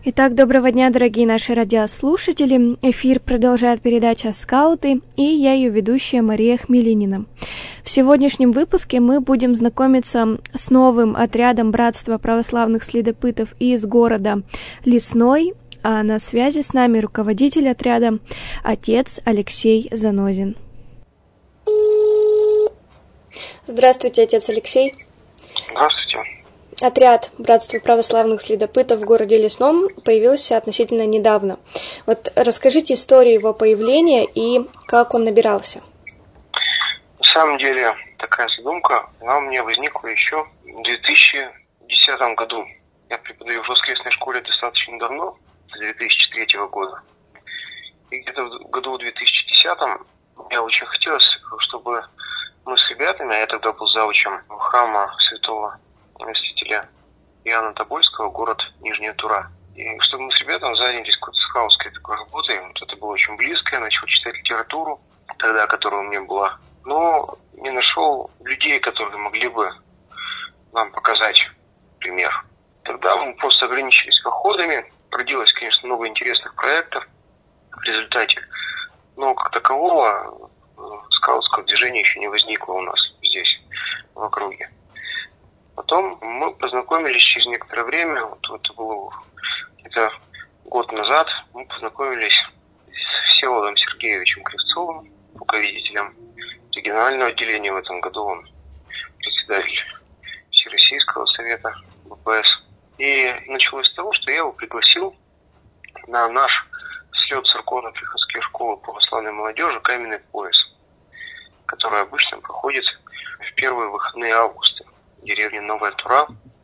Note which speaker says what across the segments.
Speaker 1: Итак, доброго дня, дорогие наши радиослушатели. Эфир продолжает передача «Скауты», и я ее ведущая Мария Хмелинина. В сегодняшнем выпуске мы будем знакомиться с новым отрядом Братства православных следопытов из города Лесной, а на связи с нами руководитель отряда, отец Алексей Занозин. Здравствуйте, отец Алексей.
Speaker 2: Здравствуйте.
Speaker 1: Отряд Братства православных следопытов в городе Лесном появился относительно недавно. Вот расскажите историю его появления и как он набирался.
Speaker 2: На самом деле, такая задумка, она у меня возникла еще в 2010 году. Я преподаю в воскресной школе достаточно давно, с 2003 года. И где-то в году 2010 мне очень хотелось, чтобы мы с ребятами, а я тогда был завучем храма святого Мстителя Иоанна Тобольского, город Нижняя Тура. И чтобы мы с ребятами занялись какой-то скаутской такой работой, вот это было очень близко, я начал читать литературу, тогда, которая у меня была, но не нашел людей, которые могли бы нам показать пример. Тогда мы просто ограничились походами, родилось, конечно, много интересных проектов в результате, но как такового скаутского движения еще не возникло у нас здесь, в округе. Потом мы познакомились через некоторое время, вот это было где-то год назад, мы познакомились с Всеволодом Сергеевичем Кривцовым, руководителем регионального отделения в этом году, он председатель Всероссийского совета БПС. И началось с того, что я его пригласил на наш слет церковно-приходской школы православной молодежи «Каменный пояс», который обычно проходит в первые выходные августа в деревне Новая Тура.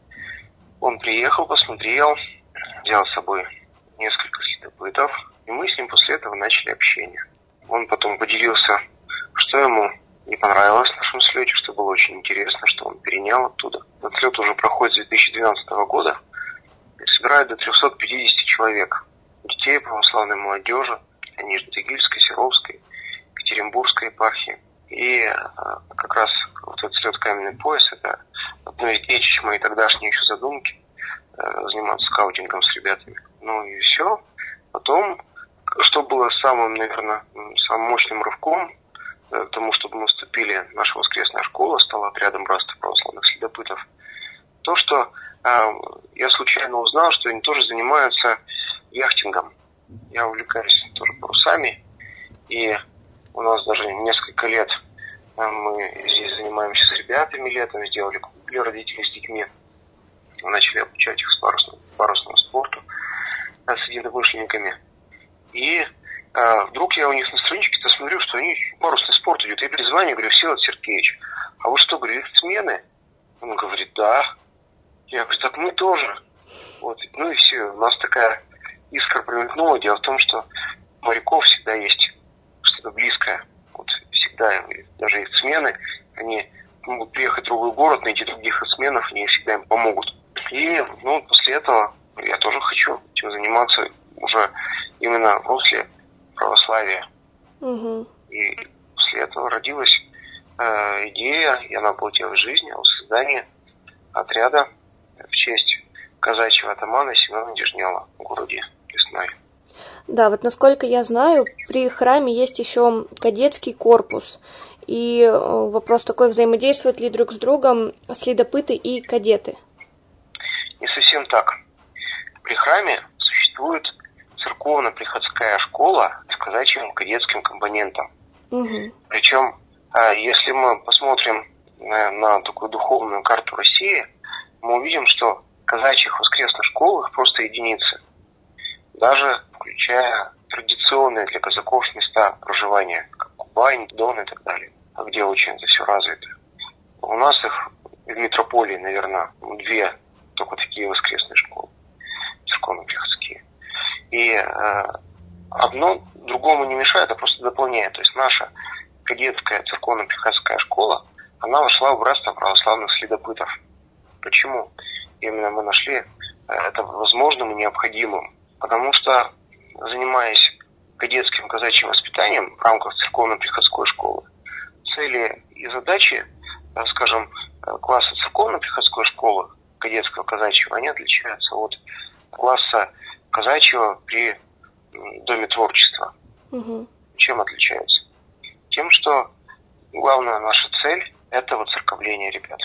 Speaker 2: Он приехал, посмотрел, взял с собой несколько следопытов, и мы с ним после этого начали общение. Он потом поделился, что ему не понравилось в нашем слете, что было очень интересно, что он перенял оттуда. Этот слет уже проходит с 2012 года и собирает до 350 человек. Детей православной молодежи, Нижнетагильской, Серовской, Екатеринбургской епархии. И как раз вот этот слет «Каменный пояс» — это одно из детищ моей тогдашней еще задумки заниматься скаутингом с ребятами. Ну и все. Потом, что было самым, наверное, самым мощным рывком к тому, чтобы мы вступили, наша воскресная школа стала отрядом Братства православных следопытов, то, что я случайно узнал, что они тоже занимаются яхтингом. Я увлекаюсь тоже парусами, и у нас даже несколько лет мы здесь занимаемся с ребятами летом, сделали клуб для родителей с детьми, начали обучать их парусному спорту с единомышленниками. И вдруг я у них на страничке-то смотрю, что они парусный спорт идет. Я перезвоню, говорю: Всеволод Сергеевич, а вы что, говорю, смены? Он говорит: да. Я говорю: так мы тоже. Вот. Ну и все, у нас такая искра промелькнула. Дело в том, что у моряков всегда есть что-то близкое. Вот всегда, даже их смены, они могут приехать в другой город, найти других сменов, они всегда им помогут. И после этого я тоже хочу этим заниматься уже именно в русле православия.
Speaker 1: Угу.
Speaker 2: И после этого родилась идея, и она воплотилась в жизнь, о создании отряда в честь казачьего атамана Семена Дежняла в городе Лесной.
Speaker 1: Да, вот насколько я знаю, при храме есть еще кадетский корпус. И вопрос такой: взаимодействуют ли друг с другом следопыты и кадеты?
Speaker 2: Не совсем так. При храме существует церковно-приходская школа с казачьим кадетским компонентом.
Speaker 1: Угу.
Speaker 2: Причем, если мы посмотрим на такую духовную карту России, мы увидим, что казачьих воскресных школ их просто единицы. Даже включая традиционные для казаков места проживания, как Кубань, Дон и так далее, где очень это все развито. У нас их в метрополии, наверное, 2 только такие воскресные школы, церковно-приходские. И одно другому не мешает, а просто дополняет. То есть наша кадетская церковно-приходская школа, она вошла в Братство православных следопытов. Почему? Именно мы нашли это возможным и необходимым. Потому что, занимаясь кадетским казачьим воспитанием в рамках церковно-приходской школы, цели и задачи, скажем, класса церковно-приходской школы кадетского казачьего, они отличаются от класса казачьего при Доме творчества. Чем отличаются? Тем, что главная наша цель – это воцерковление ребят.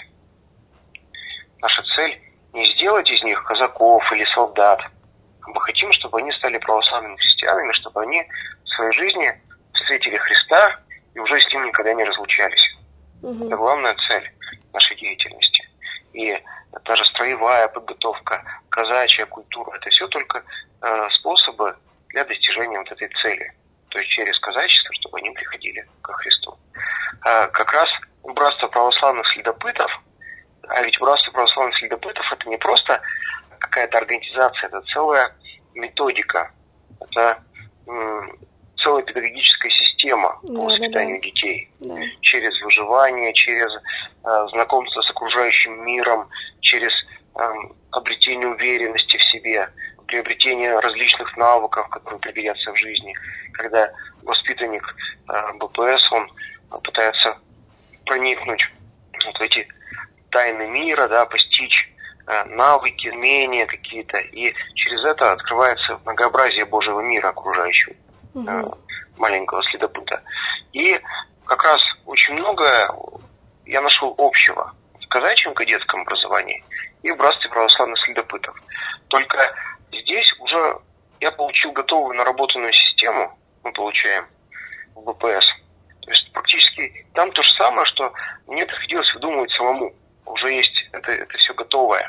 Speaker 2: Наша цель не сделать из них казаков или солдат. Мы хотим, чтобы они стали православными христианами, чтобы они в своей жизни встретили Христа и уже с ним никогда не разлучались. Это главная цель нашей деятельности. И даже строевая подготовка, казачья культура – это все только способы для достижения вот этой цели. То есть через казачество, чтобы они приходили ко Христу. Как раз братство православных следопытов, а ведь братство православных следопытов – это не просто какая-то организация, это целая методика, это целая педагогическая система по воспитанию детей. Через выживание, через знакомство с окружающим миром, через обретение уверенности в себе, приобретение различных навыков, которые пригодятся в жизни. Когда воспитанник БПС, он пытается проникнуть в эти тайны мира, да, постичь навыки, умения какие-то, и через это открывается многообразие Божьего мира окружающего маленького следопыта. И как раз очень многое я нашел общего в казачьем кадетском образовании и в братстве православных следопытов. Только здесь уже я получил готовую наработанную систему, мы получаем в БПС. То есть практически там то же самое, что мне приходилось выдумывать самому. Уже есть это все готовое.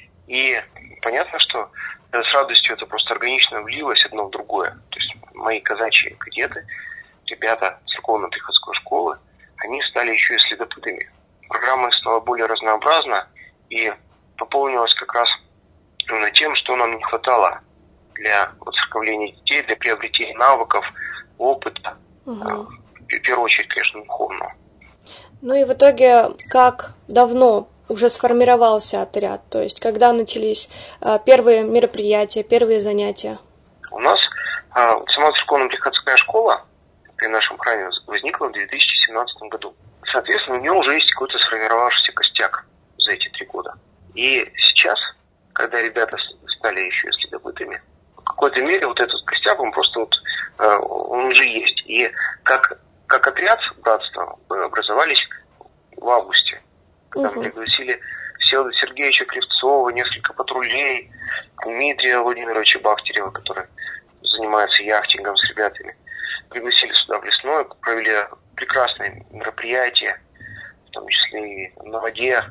Speaker 2: И понятно, что с радостью это просто органично влилось одно в другое. То есть мои казачьи кадеты, ребята церковно-приходской школы, они стали еще и следопытами. Программа стала более разнообразна и пополнилась как раз именно тем, что нам не хватало для воцерковления детей, для приобретения навыков, опыта, в первую очередь, конечно, духовного.
Speaker 1: Ну и в итоге, как давно уже сформировался отряд? То есть, когда начались первые мероприятия, первые занятия?
Speaker 2: У нас сама церковно-приходская школа при нашем храме возникла в 2017 году. Соответственно, у нее уже есть какой-то сформировавшийся костяк за эти 3 года. И сейчас, когда ребята стали еще и следопытами, в какой-то мере вот этот костяк, он просто он уже есть. И как отряд братства мы образовались в августе, когда мы пригласили Всеволода Сергеевича Кривцова, несколько патрулей, Дмитрия Владимировича Бахтерева, который занимается яхтингом с ребятами. Пригласили сюда в Лесное, провели прекрасные мероприятия, в том числе и на воде,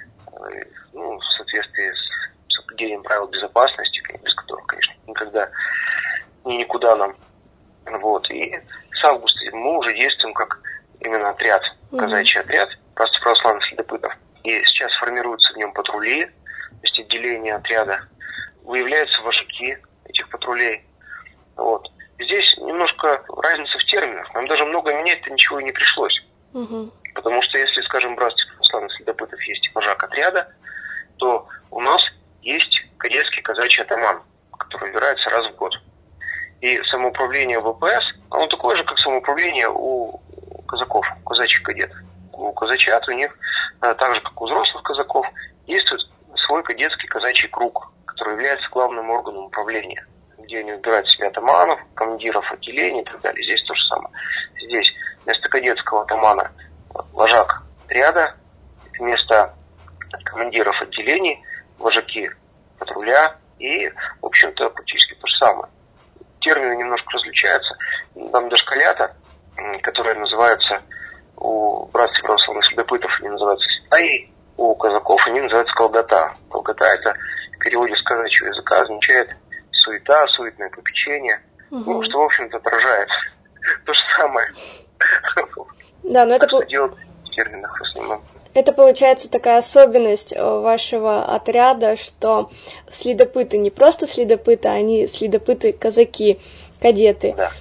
Speaker 2: в соответствии с соблюдением правил безопасности, без которых, конечно, никогда никуда нам. Вот. И с августа мы уже действуем как именно отряд, казачий отряд, братство православных следопытов. И сейчас формируются в нем патрули, то есть отделение отряда. Выявляются вожаки этих патрулей. Вот. Здесь немножко разница в терминах. Нам даже много менять-то ничего и не пришлось. Потому что если, скажем, в братстве православных следопытов есть вожак отряда, то у нас есть кадетский казачий атаман, который выбирается раз в год. И самоуправление ВПС, оно такое же, как самоуправление у казаков, у казачьих кадетов. У казачат у них, так же, как у взрослых казаков, действует свой кадетский казачий круг, который является главным органом управления, где они выбирают себе атаманов, командиров отделений и так далее. Здесь то же самое. Здесь вместо кадетского атамана вожак отряда, вместо командиров отделений вожаки патруля и, в общем-то, практически то же самое. Термины немножко различаются. Там дошколята, которые называются у братства православных следопытов, они называются стаей, у казаков они называются колгота. Колгота — это в переводе с казачьего языка означает суета, суетное попечение, что, в общем-то, отражает то же самое.
Speaker 1: Да, но это
Speaker 2: делать в терминах в основном.
Speaker 1: Это получается такая особенность вашего отряда, что следопыты не просто следопыты, они следопыты-казаки, кадеты.
Speaker 2: Да.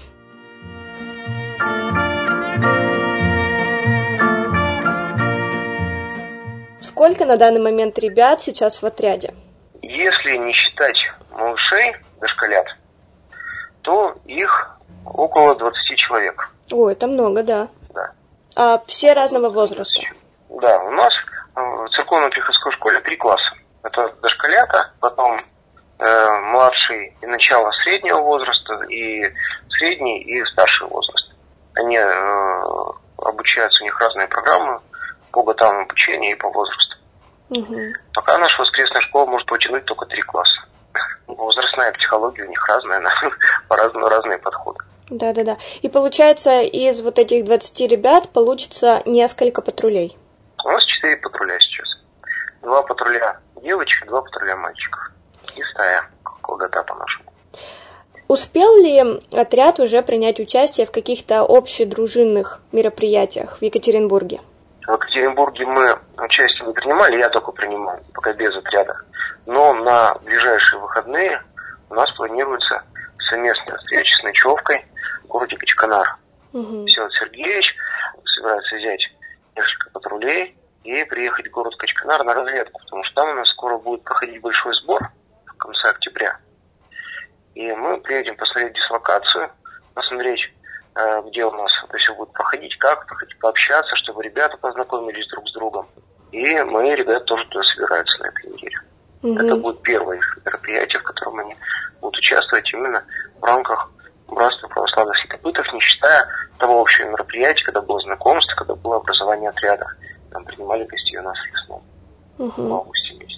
Speaker 1: Сколько на данный момент ребят сейчас в отряде?
Speaker 2: Если не считать малышей, дошколят, то их около 20 человек.
Speaker 1: Ой, это много, да.
Speaker 2: Да.
Speaker 1: А все разного возраста?
Speaker 2: Да, у нас в церковно-приходской школе 3 класса. Это дошколята, потом младший и начало среднего возраста, и средний, и старший возраст. Они обучаются, у них разные программы по годам обучения и по возрасту. Пока наша воскресная школа может потянуть только 3 класса. Возрастная психология у них разная, по-разному разные подходы.
Speaker 1: Да. И получается, из вот этих 20 ребят получится несколько патрулей?
Speaker 2: У нас 4 патруля сейчас. 2 патруля девочек, 2 патруля мальчиков. И стая, колгота по-нашему.
Speaker 1: Успел ли отряд уже принять участие в каких-то общедружинных мероприятиях в Екатеринбурге?
Speaker 2: В Екатеринбурге мы участие не принимали, я только принимал, пока без отряда. Но на ближайшие выходные у нас планируется совместная встреча с ночевкой в городе Качканар. Всеволод Сергеевич собирается взять несколько патрулей и приехать в город Качканар на разведку, потому что там у нас скоро будет проходить большой сбор в конце октября. И мы приедем посмотреть дислокацию, посмотреть, где у нас это все будет проходить, как проходить, пообщаться, чтобы ребята познакомились друг с другом. И мои ребята тоже туда собираются на этой неделе. Это будет первое мероприятие, в котором они будут участвовать именно в рамках Братства православных следопытов, не считая того общего мероприятия, когда было знакомство, когда было образование отряда. Там принимали гостей у нас в Лесном в августе месяце.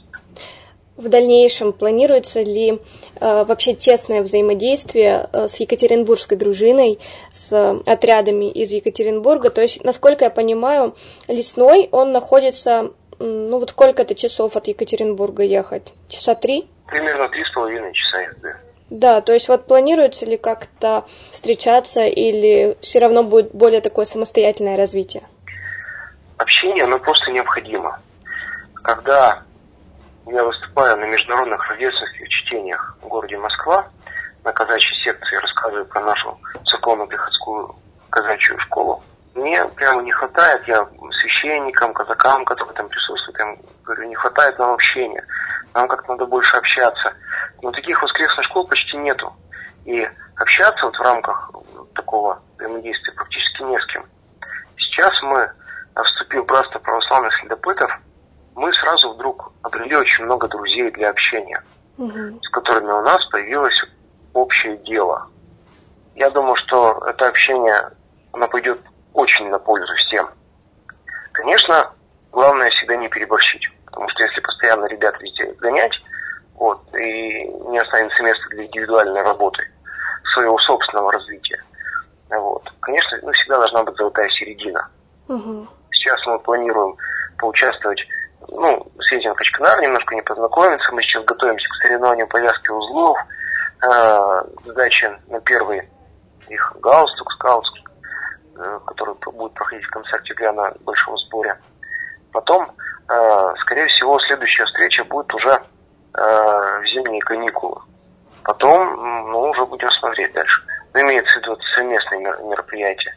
Speaker 1: В дальнейшем планируется ли вообще тесное взаимодействие с екатеринбургской дружиной, с отрядами из Екатеринбурга? То есть, насколько я понимаю, Лесной, он находится, вот сколько-то часов от Екатеринбурга ехать? Часа 3?
Speaker 2: Примерно 3,5 часа езды.
Speaker 1: Да, то есть вот планируется ли как-то встречаться или все равно будет более такое самостоятельное развитие?
Speaker 2: Общение, оно просто необходимо. Когда я выступаю на международных рождественских чтениях в городе Москва, на казачьей секции, рассказываю про нашу церковно-приходскую казачью школу, мне прямо не хватает, я священникам, казакам, которые там присутствуют, я говорю, не хватает нам общения, нам как-то надо больше общаться. Но таких воскресных школ почти нету. И общаться вот в рамках такого взаимодействия практически не с кем. Сейчас мы, вступив в Братство православных следопытов, мы сразу вдруг обрели очень много друзей для общения, с которыми у нас появилось общее дело. Я думаю, что это общение, оно пойдет очень на пользу всем. Конечно, главное всегда не переборщить, потому что если постоянно ребят везде гонять, и не останется места для индивидуальной работы, своего собственного развития, конечно, всегда должна быть золотая середина. Сейчас мы планируем поучаствовать, съездим в Качканар, немножко не познакомиться. Мы сейчас готовимся к соревнованию по вязке узлов, сдаче на первый их галстук, скаутский, который будет проходить в конце октября на большом сборе. Потом, скорее всего, следующая встреча будет уже в зимние каникулы. Потом, уже будем смотреть дальше. Имеется в виду совместные мероприятия.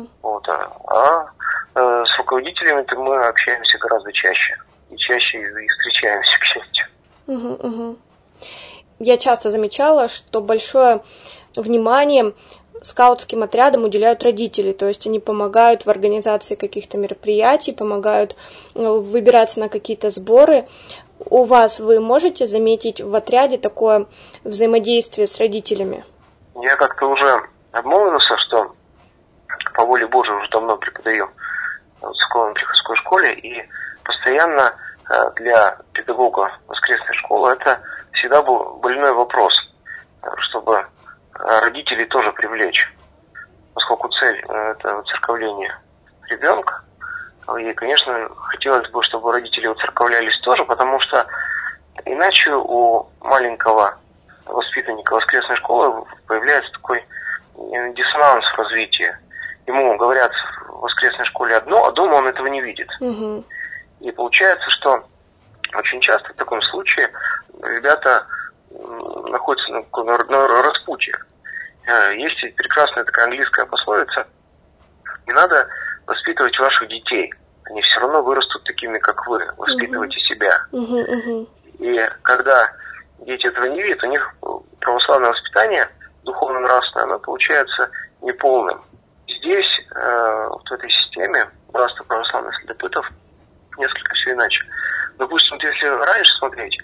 Speaker 2: С руководителями-то мы общаемся гораздо чаще. И чаще и встречаемся, к счастью.
Speaker 1: Я часто замечала, что большое внимание скаутским отрядам уделяют родители. То есть они помогают в организации каких-то мероприятий, помогают выбираться на какие-то сборы. У вас вы можете заметить в отряде такое взаимодействие с родителями?
Speaker 2: Я как-то уже обмолвился, что по воле Божией уже давно преподаю в церковно-приходской школе, и постоянно для педагога воскресной школы это всегда был больной вопрос, чтобы родителей тоже привлечь, поскольку цель это воцерковление ребенка. И, конечно, хотелось бы, чтобы родители воцерковлялись тоже, потому что иначе у маленького воспитанника воскресной школы появляется такой диссонанс в развитии. Ему говорят в воскресной школе одно, а дома он этого не видит. И получается, что очень часто в таком случае ребята находятся на распутье. Есть прекрасная такая английская пословица: не надо воспитывать ваших детей, они все равно вырастут такими, как вы, воспитывайте себя. И когда дети этого не видят, у них православное воспитание, духовно-нравственное, оно получается неполным. Здесь, в этой системе Братства православных следопытов, несколько все иначе. Допустим, если раньше смотреть,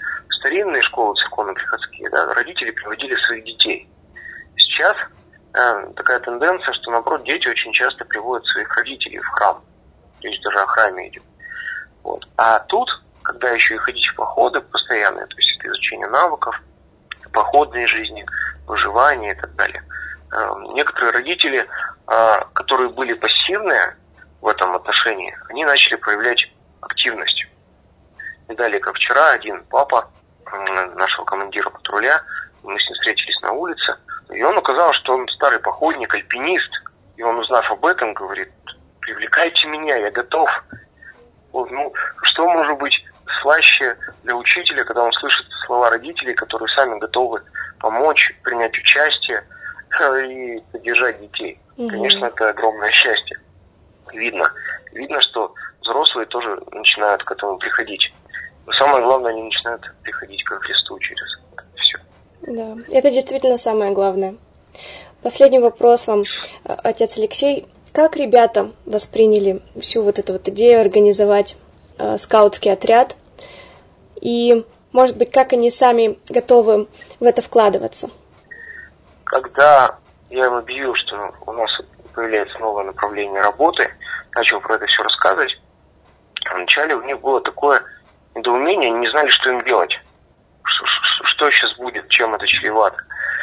Speaker 2: старинные школы церковно-приходские, да, родители приводили своих детей. Сейчас такая тенденция, что, наоборот, дети очень часто приводят своих родителей в храм. Речь даже о храме идет. Вот. А тут, когда еще и ходить в походы постоянные, то есть это изучение навыков, походной жизни, выживания и так далее, некоторые родители, которые были пассивные в этом отношении, они начали проявлять активность. И далее, как вчера, один папа нашего командира патруля, мы с ним встретились на улице, и он указал, что он старый походник, альпинист, и он, узнав об этом, говорит: привлекайте меня, я готов. Вот, что может быть слаще для учителя, когда он слышит слова родителей, которые сами готовы помочь, принять участие и поддержать детей. Конечно, это огромное счастье. Видно, что взрослые тоже начинают к этому приходить. Но самое главное, они начинают приходить ко Христу через это все.
Speaker 1: Да, это действительно самое главное. Последний вопрос вам, отец Алексей. Как ребята восприняли всю вот эту вот идею организовать скаутский отряд? И, может быть, как они сами готовы в это вкладываться?
Speaker 2: Когда я им объявил, что у нас появляется новое направление работы, начал про это все рассказывать, вначале у них было такое недоумение, они не знали, что им делать. Что сейчас будет, чем это чревато.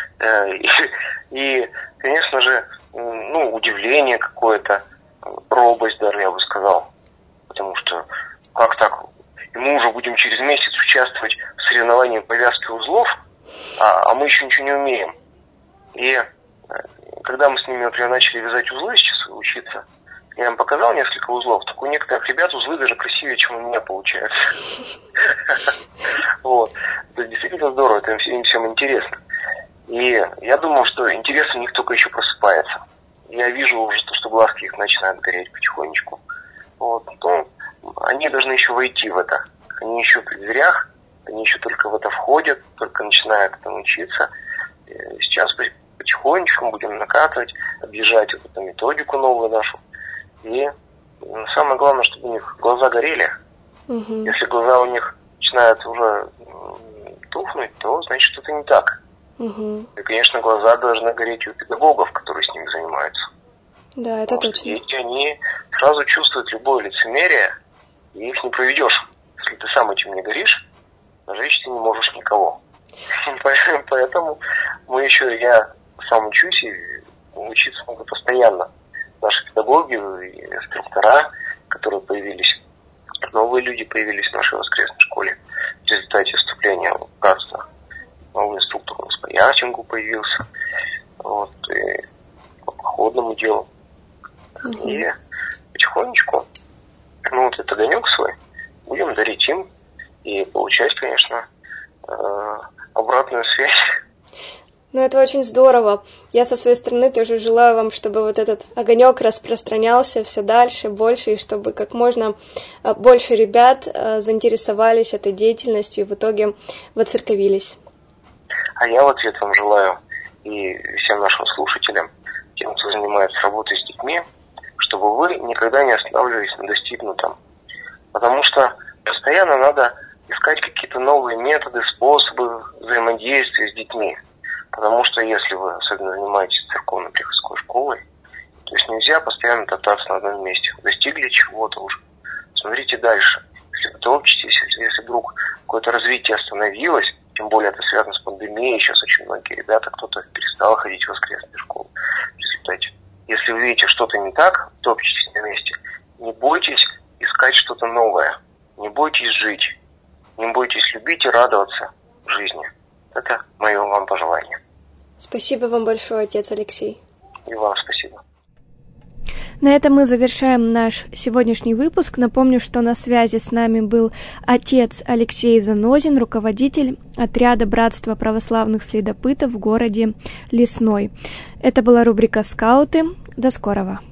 Speaker 2: И, конечно же, удивление какое-то, робость даже, я бы сказал. Потому что, как так? И мы уже будем через месяц участвовать в соревновании по вязке узлов, а мы еще ничего не умеем. И когда мы с ними, например, начали вязать узлы сейчас, учиться, я им показал несколько узлов. Так у некоторых ребят узлы даже красивее, чем у меня получаются. Вот. Это действительно здорово, это им всем интересно. И я думал, что интерес у них только еще просыпается. Я вижу уже, что глазки их начинают гореть потихонечку. Вот. Но они должны еще войти в это. Они еще при дверях, они еще только в это входят, только начинают этому учиться. И сейчас потихонечку будем накатывать, объезжать вот эту методику новую нашу. И самое главное, чтобы у них глаза горели. Если глаза у них начинают уже тухнуть, то значит что-то не так. И, конечно, глаза должны гореть у педагогов, которые с ними занимаются.
Speaker 1: Да, это точно.
Speaker 2: Дети, они сразу чувствуют любое лицемерие, и их не проведешь. Если ты сам этим не горишь, зажечь ты не можешь никого. Поэтому я сам учусь, и учиться могу постоянно. Наши педагоги и инструктора, которые появились, новые люди появились в нашей воскресной школе в результате вступления в братство. Новый инструктор у нас по яхтингу появился, вот, и по походному делу. И потихонечку, этот огонек свой будем дарить им и получать, конечно, обратную связь.
Speaker 1: Это очень здорово. Я со своей стороны тоже желаю вам, чтобы вот этот огонек распространялся все дальше, больше, и чтобы как можно больше ребят заинтересовались этой деятельностью и в итоге воцерковились.
Speaker 2: А я в ответ вам желаю и всем нашим слушателям, тем, кто занимается работой с детьми, чтобы вы никогда не останавливались на достигнутом. Потому что постоянно надо искать какие-то новые методы, способы взаимодействия с детьми. Потому что если вы особенно занимаетесь церковно-приходской школой, то есть нельзя постоянно топтаться на одном месте. Достигли чего-то уже, смотрите дальше. Если вы топчетесь, если вдруг какое-то развитие остановилось, тем более это связано с пандемией, сейчас очень многие ребята, кто-то перестал ходить в воскресную школу в результате. Если вы видите что-то не так, топчетесь на месте, не бойтесь искать что-то новое, не бойтесь жить, не бойтесь любить и радоваться жизни. Это мое вам пожелание.
Speaker 1: Спасибо вам большое, отец Алексей.
Speaker 2: И вам спасибо.
Speaker 1: На этом мы завершаем наш сегодняшний выпуск. Напомню, что на связи с нами был отец Алексей Занозин, руководитель отряда Братства православных следопытов в городе Лесной. Это была рубрика «Скауты». До скорого.